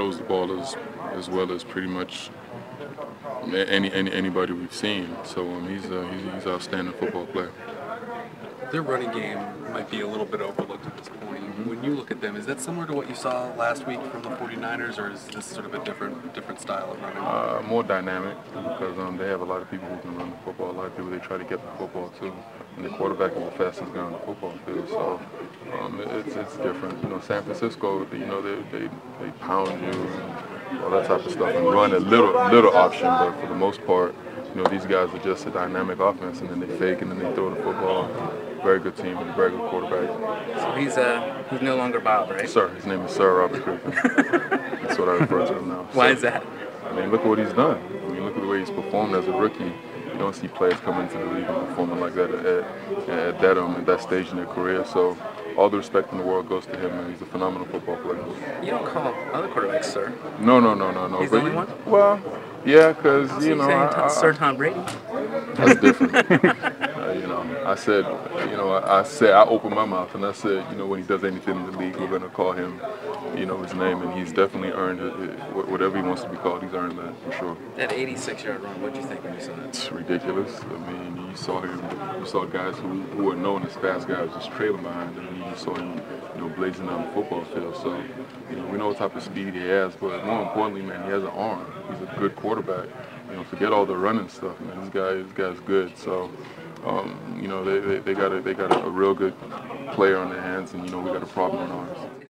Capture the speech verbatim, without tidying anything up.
throws the ball as as well as pretty much any, any anybody we've seen. So um, he's, uh, he's he's an outstanding football player. Their running game might be a little bit overlooked at this point. Mm-hmm. When you look at them, is that similar to what you saw last week from the forty-niners, or is this sort of a different different style of running? Uh, more dynamic because um, they have a lot of people who can run the football. A lot of people they try to get the football too. And the quarterback is the fastest guy on the football field, so um, it's it's different. You know, San Francisco, you know, they they, they pound you and all that type of stuff and run a little little option, but for the most part, you know, these guys are just a dynamic offense, and then they fake and then they throw the football. Very good team and a very good quarterback. So he's uh he's no longer Bob, right? Sir, his name is Sir Robert Griffin. That's what I refer to him now. Why so, is that? I mean, look at what he's done. I mean, look at the way he's performed as a rookie. You don't see players come into the league and performing like that at, at, at that um, at that stage in their career. So all the respect in the world goes to him, and he's a phenomenal football player. You don't call other quarterbacks sir. No, no, no, no, no. He's but the only one? Well, yeah, because So you know, saying I, I, Sir Tom Brady. That's different. uh, you know, I said, you know, I, I said, I opened my mouth and I said, you know, when he does anything in the league, we're going to call him, you know, his name, and he's definitely earned it, it. Whatever he wants to be called, he's earned that for sure. That eighty-six yard run, what'd you think when you saw that? It's ridiculous. I mean, you saw him, you saw guys who, who are known as fast guys just trailing behind him, and you saw him, you know, blazing down the football field. So, you know, we know what type of speed he has, but more importantly, man, he has an arm. He's a good quarterback. You know, forget all the running stuff, man. This guy, this guy's good. So, um, you know, they, they, they got a they got a, a real good player on their hands, and you know, we got a problem on ours.